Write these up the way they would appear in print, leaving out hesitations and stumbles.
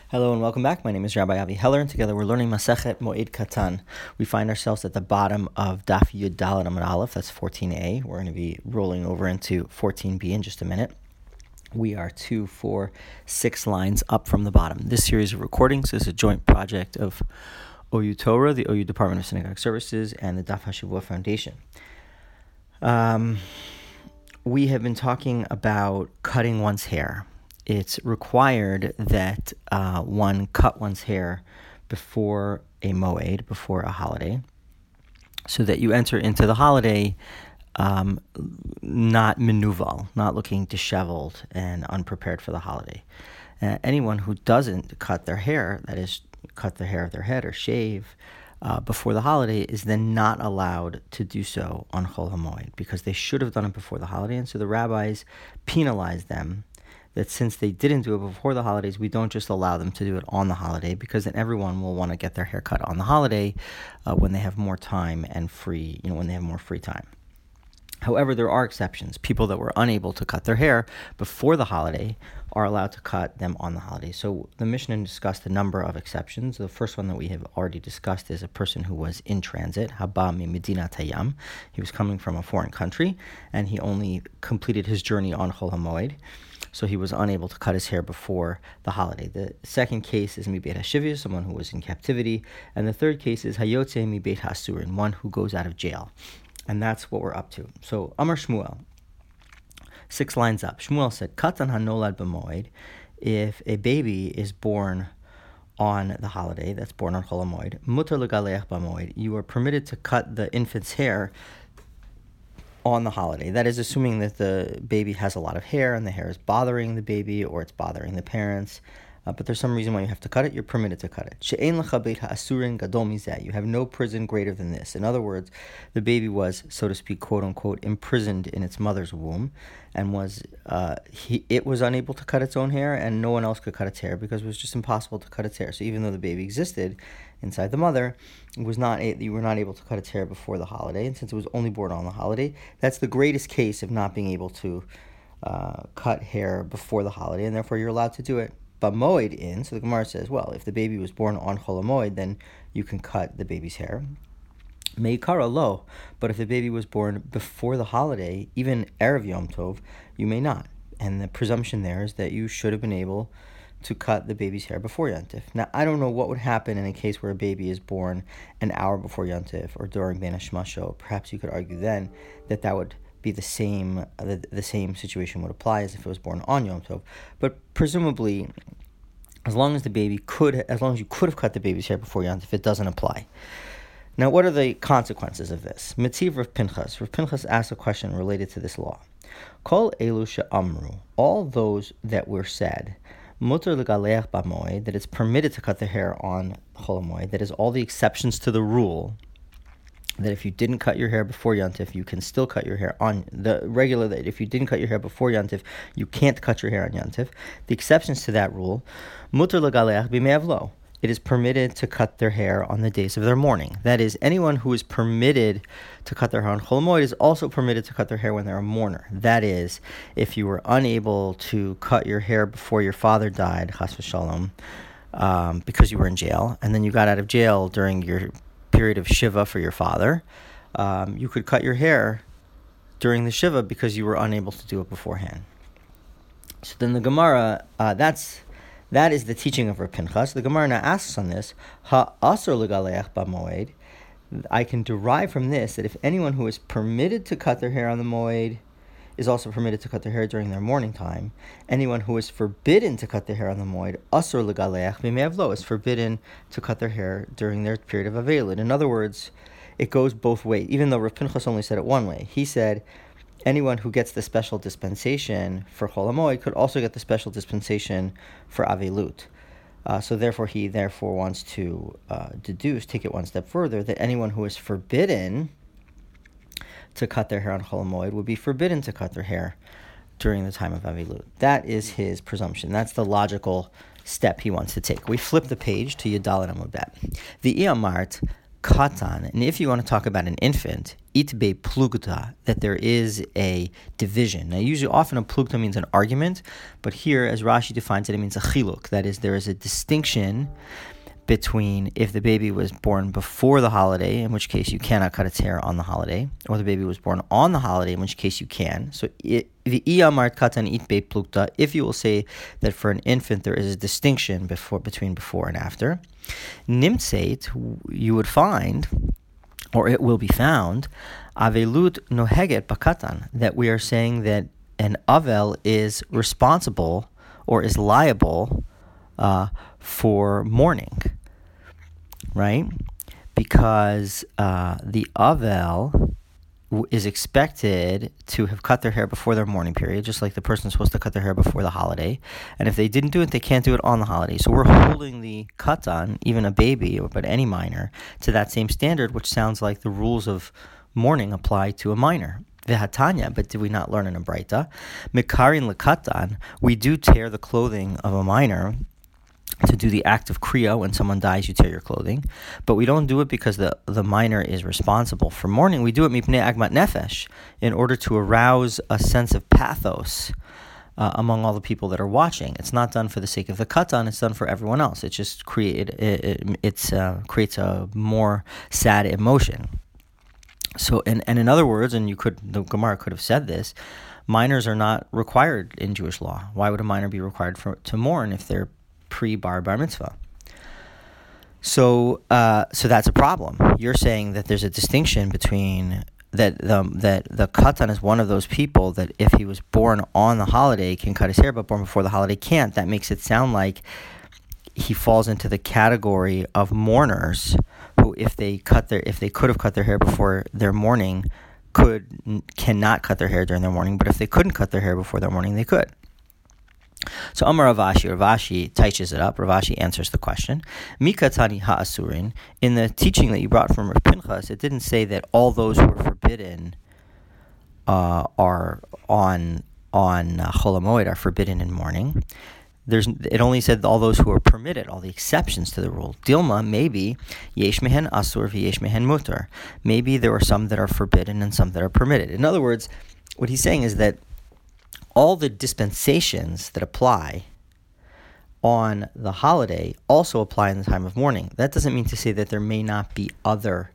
Hello and welcome back. My name is Rabbi Avi Heller, and together we're learning Masechet Moed Katan. We find ourselves at the bottom of Daf Yud Dalet Amud Aleph, that's 14a. We're going to be rolling over into 14b in just a minute. We are 2, 4, 6 lines up from the bottom. This series of recordings is a joint project of OU Torah, the OU Department of Synagogue Services, and the Daf HaShavua Foundation. We have been talking about cutting one's hair. It's required that one cut one's hair before a moed, before a holiday, so that you enter into the holiday not menuval, not looking disheveled and unprepared for the holiday. Anyone who doesn't cut their hair, that is, cut the hair of their head or shave before the holiday, is then not allowed to do so on Chol HaMoed, because they should have done it before the holiday, and so the rabbis penalize them that since they didn't do it before the holidays, we don't just allow them to do it on the holiday, because then everyone will want to get their hair cut on the holiday when they have more time and free, when they have more free time. However, there are exceptions. People that were unable to cut their hair before the holiday are allowed to cut them on the holiday. So the Mishnah discussed a number of exceptions. The first one that we have already discussed is a person who was in transit, Haba mi Medinat Hayam. He was coming from a foreign country, and he only completed his journey on Chol HaMoed, so he was unable to cut his hair before the holiday. The second case is Mi Beit HaShivya, someone who was in captivity. And the third case is Hayotze Mi Beit HaSurin, one who goes out of jail. And that's what we're up to. So Amar Shmuel, 6 lines up. Shmuel said, Katan hanolad b'moed, if a baby is born on the holiday, that's born on Chol HaMoed, mutar legaleach b'moed, you are permitted to cut the infant's hair on the holiday. That is, assuming that the baby has a lot of hair and the hair is bothering the baby or it's bothering the parents, but there's some reason why you have to cut it, you're permitted to cut it. She'ein lecha beit ha'asurin gadol mizeh, you have no prison greater than this. In other words, the baby was, so to speak, quote unquote, imprisoned in its mother's womb, and it was unable to cut its own hair, and no one else could cut its hair because it was just impossible to cut its hair. So even though the baby existed inside the mother, you were not able to cut its hair before the holiday, and since it was only born on the holiday, that's the greatest case of not being able to cut hair before the holiday, and therefore you're allowed to do it. But moed in, so the Gemara says, well, if the baby was born on Chol HaMoed, then you can cut the baby's hair. Meikara lo, but if the baby was born before the holiday, even Erev Yom Tov, you may not. And the presumption there is that you should have been able to cut the baby's hair before Yom Tov. Now, I don't know what would happen in a case where a baby is born an hour before Yom Tov or during Ben Hashmasho. Perhaps you could argue then that would be the same situation would apply as if it was born on Yom Tov. But presumably, as long as you could have cut the baby's hair before Yom Tov, it doesn't apply. Now, what are the consequences of this? Mitziv Rav Pinchas. Rav Pinchas asked a question related to this law. Kol elu she'amru, all those that were said, mutar legaleach b'moed, that it's permitted to cut the hair on Chol HaMoed, that is all the exceptions to the rule, that if you didn't cut your hair before Yom Tov, you can still cut your hair on the regular, that if you didn't cut your hair before Yom Tov, you can't cut your hair on Yom Tov. The exceptions to that rule, mutar legaleach b'mei avlo, it is permitted to cut their hair on the days of their mourning. That is, anyone who is permitted to cut their hair on Chol HaMoed is also permitted to cut their hair when they're a mourner. That is, if you were unable to cut your hair before your father died, chas v'shalom, because you were in jail, and then you got out of jail during your period of Shiva for your father, you could cut your hair during the Shiva because you were unable to do it beforehand. So then the Gemara, that is the teaching of Rav Pinchas. The Gemara now asks on this, ha'asor legaleach b'moed, I can derive from this that if anyone who is permitted to cut their hair on the moed is also permitted to cut their hair during their mourning time, anyone who is forbidden to cut their hair on the moed, asor legaleach b'mei avlo, is forbidden to cut their hair during their period of avelud. In other words, it goes both ways, even though Rav Pinchas only said it one way. He said anyone who gets the special dispensation for Chol HaMoed could also get the special dispensation for Avelut. So therefore, he wants to take it one step further, that anyone who is forbidden to cut their hair on Chol HaMoed would be forbidden to cut their hair during the time of Avelut. That is his presumption. That's the logical step he wants to take. We flip the page to Yud Dalet Amud Bet. The Iyamart Katan, and if you want to talk about an infant, itbe plugta, that there is a division. Now, usually, often a plugta means an argument, but here, as Rashi defines it, it means a chiluk. That is, there is a distinction between if the baby was born before the holiday, in which case you cannot cut its hair on the holiday, or the baby was born on the holiday, in which case you can. So the iyamart katan itbe plukta, if you will say that for an infant there is a distinction between before and after, nimtzeit, you would find, or it will be found, avelut noheget bakatan, that we are saying that an avel is responsible or is liable for mourning, right? Because the avel is expected to have cut their hair before their mourning period, just like the person is supposed to cut their hair before the holiday. And if they didn't do it, they can't do it on the holiday. So we're holding the katan, even a baby, but any minor, to that same standard, which sounds like the rules of mourning apply to a minor. V'hatanya, but did we not learn in a Braita? Mikarin lekatan, we do tear the clothing of a minor to do the act of kriya. When someone dies, you tear your clothing. But we don't do it because the minor is responsible for mourning. We do it mipnei agmat nefesh, in order to arouse a sense of pathos among all the people that are watching. It's not done for the sake of the katan, it's done for everyone else. It just creates a more sad emotion. So, and in other words, and the Gemara could have said this, minors are not required in Jewish law. Why would a minor be required to mourn if they're pre-bar mitzvah? So that's a problem. You're saying that there's a distinction between that the katan is one of those people that if he was born on the holiday can cut his hair, but born before the holiday can't. That makes it sound like he falls into the category of mourners who, if they could have cut their hair before their mourning, cannot cut their hair during their mourning. But if they couldn't cut their hair before their mourning, they could. So Amar Ravashi touches it up. Ravashi answers the question. Mikatani ha'asurin, in the teaching that you brought from Rav Pinchas, it didn't say that all those who are forbidden are on Chol HaMoed are forbidden in mourning. It only said all those who are permitted, all the exceptions to the rule. Dilma, maybe yesh mehen asur v'yesh mehen mutar. Maybe there are some that are forbidden and some that are permitted. In other words, what he's saying is that all the dispensations that apply on the holiday also apply in the time of mourning. That doesn't mean to say that there may not be other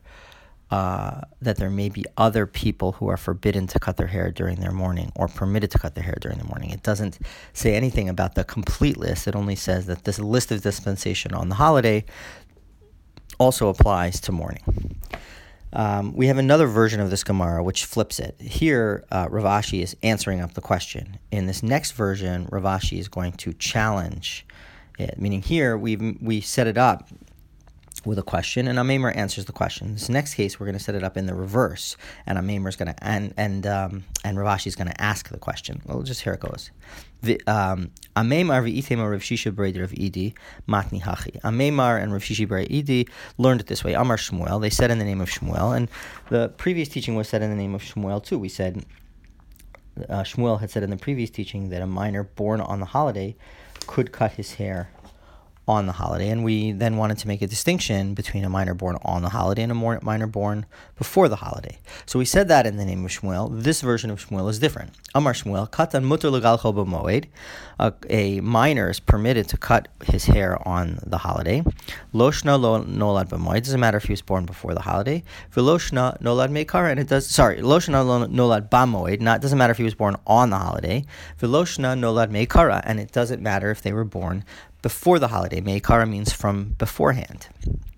people who are forbidden to cut their hair during their mourning or permitted to cut their hair during the mourning. It doesn't say anything about the complete list. It only says that this list of dispensation on the holiday also applies to mourning. We have another version of this Gemara which flips it. Here, Rav Ashi is answering up the question. In this next version, Rav Ashi is going to challenge it. Meaning here, we set it up with a question, and Amemar answers the question. In this next case, we're going to set it up in the reverse, and Amemar is going to and Rav Ashi is going to ask the question. Well, just here it goes. Amemar v'itema Rav Shisha b'rei Rav Idi matni hachi. Amemar and Rav Shisha b'rei Idi learned it this way. Amar Shmuel. They said in the name of Shmuel, and the previous teaching was said in the name of Shmuel too. We said Shmuel had said in the previous teaching that a minor born on the holiday could cut his hair on the holiday, and we then wanted to make a distinction between a minor born on the holiday and a minor born before the holiday. So we said that in the name of Shmuel. This version of Shmuel is different. Amar Shmuel, katan muter legalcho b'moed. A minor is permitted to cut his hair on the holiday. Loshna lo nolad b'moed. It doesn't matter if he was born before the holiday. V'loshna nolad meikara, and loshna lo nolad b'moed. It doesn't matter if he was born on the holiday. V'loshna nolad meikara, and it doesn't matter if they were born before the holiday. Meikara means from beforehand.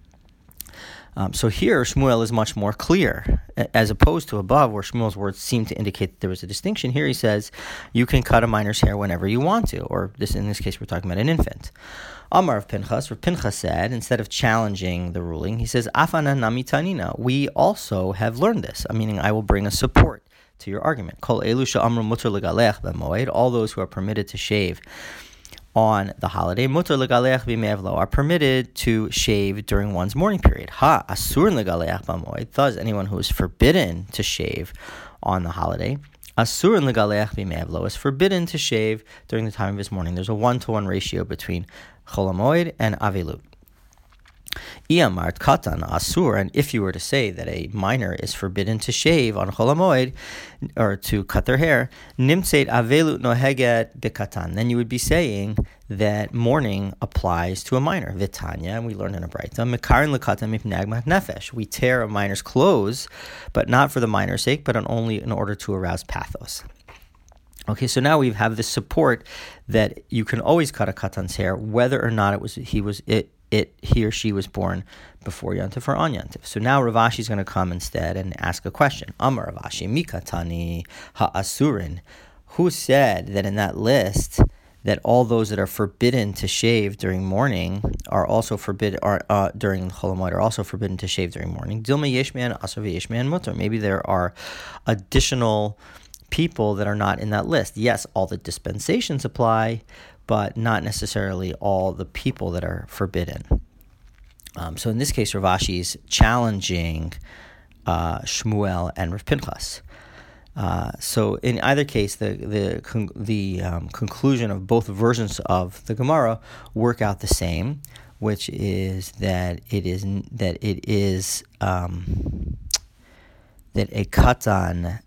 So here, Shmuel is much more clear, as opposed to above, where Shmuel's words seem to indicate that there was a distinction. Here he says, you can cut a minor's hair whenever you want to, or in this case, we're talking about an infant. Amar of Pinchas, Rav Pinchas said, instead of challenging the ruling, he says, Afana nami tanina, we also have learned this, meaning I will bring a support to your argument. Kol elusha amru muter legalech b'moed, all those who are permitted to shave on the holiday, mutar legalech b'me'avlo, are permitted to shave during one's mourning period. Ha, asur legalech b'moed, thus anyone who is forbidden to shave on the holiday, asur legalech b'me'avlo, is forbidden to shave during the time of his mourning. There's a 1-to-1 ratio between Chol HaMoed and Avelut. Iyamart katan asur, and if you were to say that a minor is forbidden to shave on Chol HaMoed, or to cut their hair, nimtzeit avelut noheget bikatan, then you would be saying that mourning applies to a minor. Vitanya, and we learned in a Braita, mekarin lekatan mipnei agmat nefesh. We tear a minor's clothes, but not for the minor's sake, but only in order to arouse pathos. Okay, so now we have this support that you can always cut a katan's hair, whether or not he or she was born before Yantif or on Yantif. So now Rav Ashi is going to come instead and ask a question. Amar Rav Ashi, mikatani ha'asurin. Who said that in that list that all those that are forbidden to shave during mourning are also forbidden, during Chol HaMoed are also forbidden to shave during mourning? Dilma yeshman asur v'yeshman mutar. Maybe there are additional people that are not in that list. Yes, all the dispensations apply, but not necessarily all the people that are forbidden. So in this case, Rav Ashi is challenging Shmuel and Rav Pinchas. So in either case, the conclusion of both versions of the Gemara work out the same, which is that it is that a katan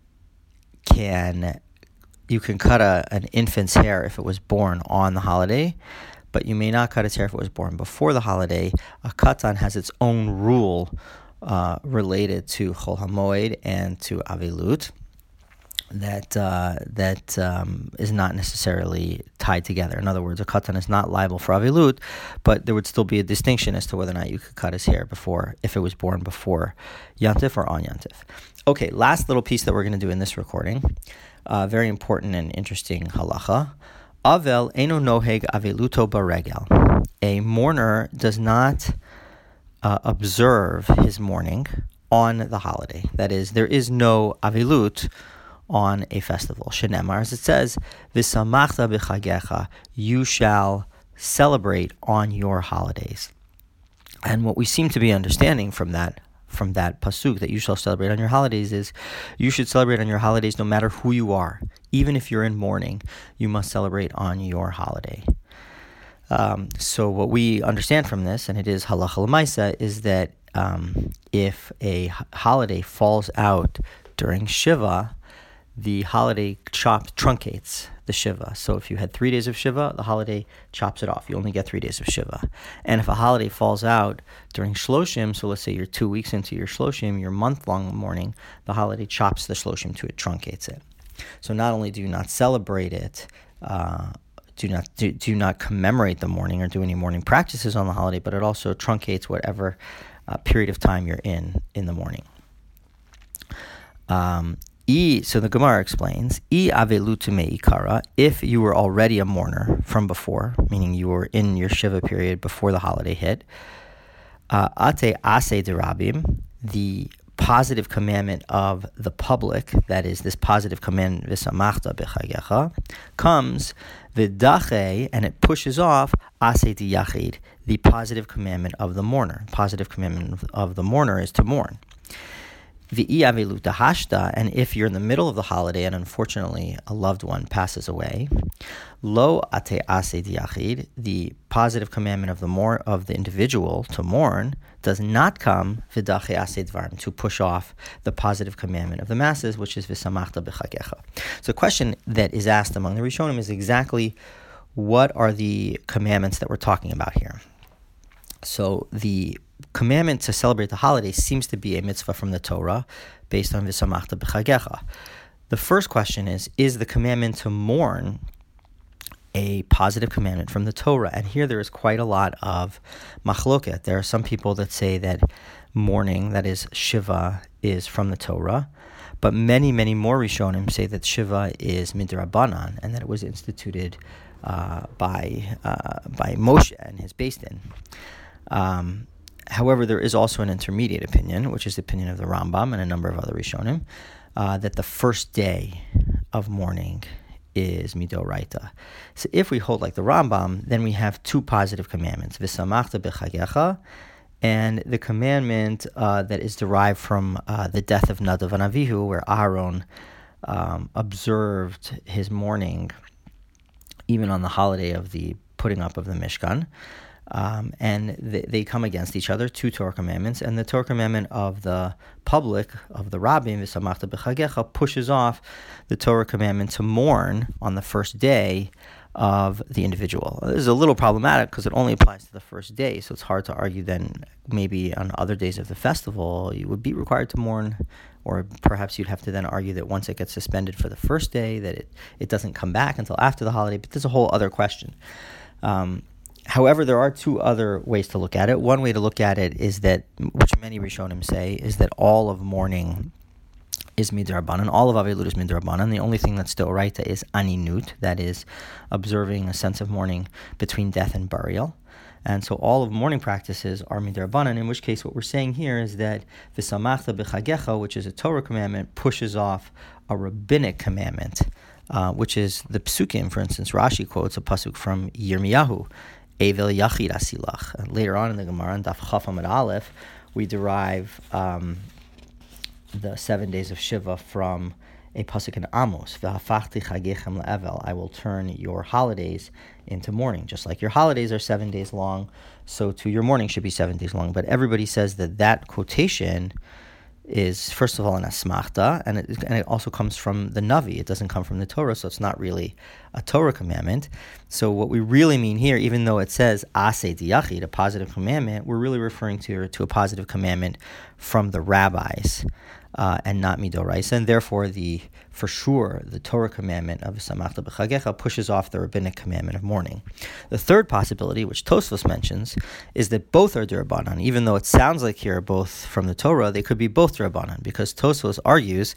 you can cut an infant's hair if it was born on the holiday, but you may not cut its hair if it was born before the holiday. A katan has its own rule related to Chol HaMoed and to Avelut that is not necessarily tied together. In other words, a katan is not liable for Avelut, but there would still be a distinction as to whether or not you could cut his hair if it was born before Yantif or on Yantif. Okay, last little piece that we're going to do in this recording, very important and interesting halacha. Avel eno noheg aveluto baregel. A mourner does not observe his mourning on the holiday. That is, there is no avelut on a festival. Shenemar, as it says, v'samachta b'chagecha, you shall celebrate on your holidays. And what we seem to be understanding from that pasuk, that you shall celebrate on your holidays, is you should celebrate on your holidays no matter who you are. Even if you're in mourning, you must celebrate on your holiday. So what we understand from this, and it is halacha l'maisa, is that if a holiday falls out during Shiva, the holiday truncates the Shiva. So if you had 3 days of Shiva, the holiday chops it off. You only get 3 days of Shiva. And if a holiday falls out during Shloshim, so let's say you're 2 weeks into your Shloshim, your month-long mourning, the holiday chops the Shloshim to it, truncates it. So not only do you not celebrate it, do not commemorate the mourning or do any mourning practices on the holiday, but it also truncates whatever period of time you're in the mourning. So the Gemara explains, if you were already a mourner from before, meaning you were in your Shiva period before the holiday hit, ate ase derabim, the positive commandment of the public, that is, this positive commandment, v'samachta b'chagecha, comes v'dache, and it pushes off ase diyachid, the positive commandment of the mourner. Positive commandment of the mourner is to mourn. And if you're in the middle of the holiday and unfortunately a loved one passes away, lo ate ase diachid, the positive commandment of the individual to mourn does not come v'dache ase dvarim, to push off the positive commandment of the masses, which is v'samachta b'chagecha. So the question that is asked among the Rishonim is exactly what are the commandments that we're talking about here. So the commandment to celebrate the holiday seems to be a mitzvah from the Torah based on v'samachta b'chagecha. The first question is the commandment to mourn a positive commandment from the Torah? And here there is quite a lot of machloket. There are some people that say that mourning, that is Shiva, is from the Torah, but many, many more Rishonim say that Shiva is midrabanan and that it was instituted by Moshe and his Beis Din. However, there is also an intermediate opinion, which is the opinion of the Rambam and a number of other Rishonim, that the first day of mourning is midoraita. So if we hold like the Rambam, then we have two positive commandments, v'samachta b'chagecha, and the commandment that is derived from the death of Nadav and Avihu, where Aharon observed his mourning even on the holiday of the putting up of the Mishkan. and they come against each other, two Torah commandments, and the Torah commandment of the public, of the Rabbim, V'samachta b'chagecha, pushes off the Torah commandment to mourn on the first day of the individual. This is a little problematic because it only applies to the first day, so it's hard to argue then maybe on other days of the festival you would be required to mourn, or perhaps you'd have to then argue that once it gets suspended for the first day that it doesn't come back until after the holiday, but there's a whole other question. However, there are two other ways to look at it. One way to look at it is that, which many Rishonim say, is that all of mourning is midrabanan, all of Avilut is midrabanan. The only thing that's still right is aninut, that is observing a sense of mourning between death and burial. And so all of mourning practices are midrabanan, in which case what we're saying here is that v'samachta b'chagecha, which is a Torah commandment, pushes off a rabbinic commandment, which is the psukim. For instance, Rashi quotes a pasuk from Yirmiyahu, Evel Yachid Asilach. And later on in the Gemara, in Daf Chaf Amud Aleph, we derive the 7 days of Shiva from a pasuk in Amos, V'hafachti chagechem le'evel, I will turn your holidays into mourning. Just like your holidays are 7 days long, so too your mourning should be 7 days long. But everybody says that quotation is, first of all, an asmachta, and it also comes from the Navi. It doesn't come from the Torah, so it's not really a Torah commandment. So what we really mean here, even though it says aseh diyachid, a positive commandment, we're really referring to a positive commandment from the rabbis, and not midoraisa, and therefore for sure the Torah commandment of V'samachta b'chagecha pushes off the rabbinic commandment of mourning. The third possibility, which Tosfos mentions, is that both are d'Rabbanan. Even though it sounds like here both from the Torah, they could be both d'Rabbanan, because Tosfos argues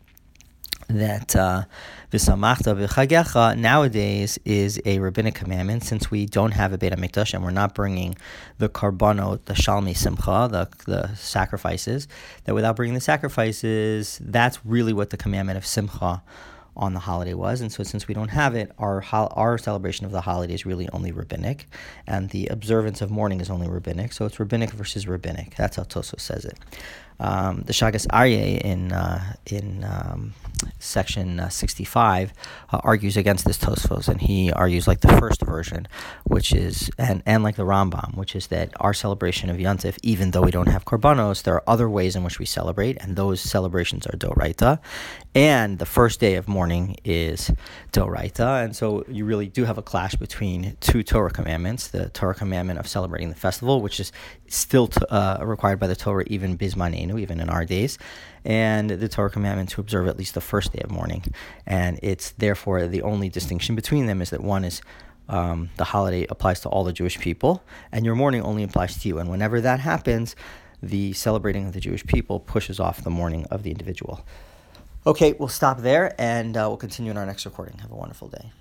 that V'samachta b'chagecha nowadays is a rabbinic commandment, since we don't have a Beit HaMikdash and we're not bringing the karbanot, the shalmi simcha, the sacrifices, that without bringing the sacrifices, that's really what the commandment of simcha on the holiday was. And so since we don't have it, our celebration of the holiday is really only rabbinic, and the observance of mourning is only rabbinic. So it's rabbinic versus rabbinic. That's how Tosfos says it. The Shagas Aryeh in section 65 argues against this Tosfos, and he argues like the first version, which is, and like the Rambam, which is that our celebration of Yontif, even though we don't have korbanos, there are other ways in which we celebrate, and those celebrations are doraita, and the first day of mourning is doraita. And so you really do have a clash between two Torah commandments: the Torah commandment of celebrating the festival, which is still required by the Torah even bismanenu, even in our days, and the Torah commandment to observe at least the first day of mourning. And it's therefore the only distinction between them is that one is the holiday applies to all the Jewish people, and your mourning only applies to you. And whenever that happens, the celebrating of the Jewish people pushes off the mourning of the individual. Okay, we'll stop there, and we'll continue in our next recording. Have a wonderful day.